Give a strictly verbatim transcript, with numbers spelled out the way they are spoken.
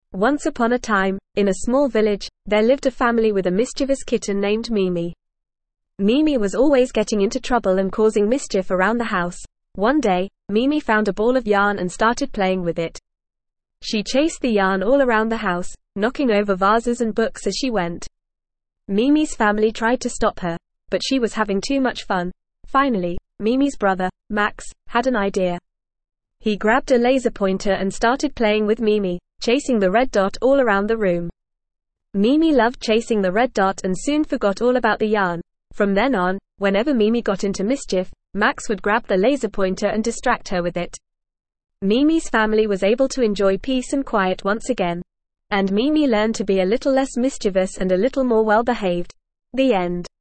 Once upon a time, in a small village, there lived a family with a mischievous kitten named Mimi. Mimi was always getting into trouble and causing mischief around the house. One day, Mimi found a ball of yarn and started playing with it. She chased the yarn all around the house, knocking over vases and books as she went. Mimi's family tried to stop her, but she was having too much fun. Finally, Mimi's brother, Max, had an idea. He grabbed a laser pointer and started playing with Mimi, chasing the red dot all around the room. Mimi loved chasing the red dot and soon forgot all about the yarn. From then on, whenever Mimi got into mischief, Max would grab the laser pointer and distract her with it. Mimi's family was able to enjoy peace and quiet once again. And Mimi learned to be a little less mischievous and a little more well-behaved. The end.